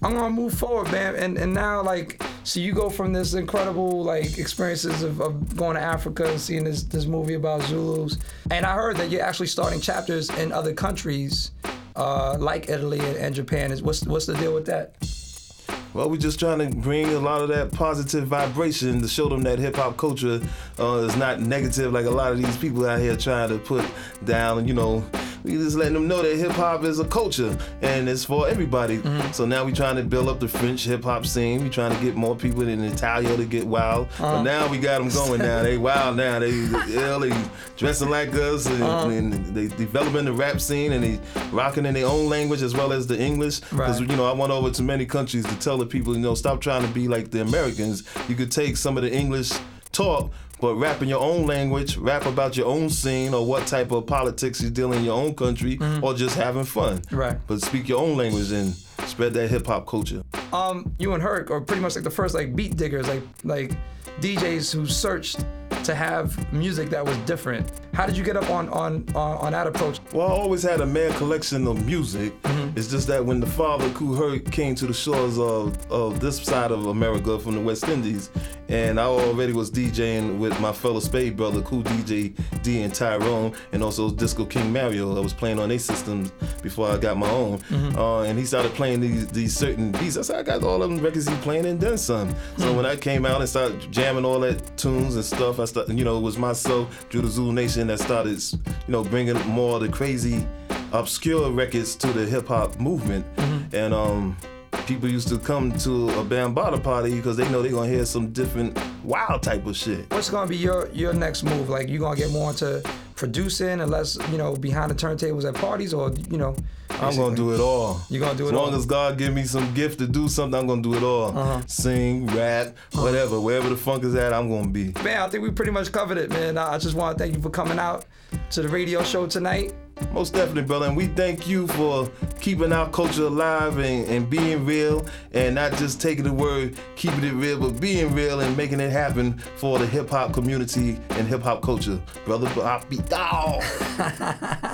I'm gonna move forward, man. And now, like, so you go from this incredible, like, experiences of going to Africa and seeing this movie about Zulus. And I heard that you're actually starting chapters in other countries, like Italy and Japan. What's the deal with that? Well, we're just trying to bring a lot of that positive vibration to show them that hip-hop culture is not negative like a lot of these people out here trying to put down. And, you know, we just letting them know that hip-hop is a culture and it's for everybody. Mm-hmm. So now we're trying to build up the French hip-hop scene. We're trying to get more people in Italia to get wild. But now we got them going now. They wild now. They dressing like us and they developing the rap scene and they rocking in their own language as well as the English. Because, you know, I went over to many countries to tell the people, you know, stop trying to be like the Americans. You could take some of the English talk, but rap in your own language, rap about your own scene or what type of politics you deal in your own country, or just having fun. Right. But speak your own language and spread that hip hop culture. You and Herc are pretty much like the first like beat diggers, like DJs who searched to have music that was different. How did you get up on that approach? Well, I always had a mad collection of music. It's just that when the father, Kool Herc, came to the shores of this side of America from the West Indies, and I already was DJing with my fellow Spade brother, Kool DJ D and Tyrone, and also Disco King Mario. I was playing on their systems before I got my own. And he started playing these certain beats. I said, I got all of them records he playing and then some. So when I came out and started jamming all that tunes and stuff, I started, you know, it was myself, Judah Zulu Nation, that started, you know, bringing more of the crazy, obscure records to the hip hop movement. And people used to come to a Bambaataa party because they know they're gonna hear some different wild type of shit. What's gonna be your next move? Like, you gonna get more into producing and less, you know, behind the turntables at parties, or, you know? I'm gonna do it all. You're gonna do it all? As long as God give me some gift to do something, I'm gonna do it all. Sing, rap, whatever. Wherever the funk is at, I'm gonna be. Man, I think we pretty much covered it, man. I just wanna thank you for coming out to the radio show tonight. Most definitely, brother. And we thank you for keeping our culture alive and being real, and not just taking the word, keeping it real, but being real and making it happen for the hip-hop community and hip-hop culture. Brother Bobby Dog.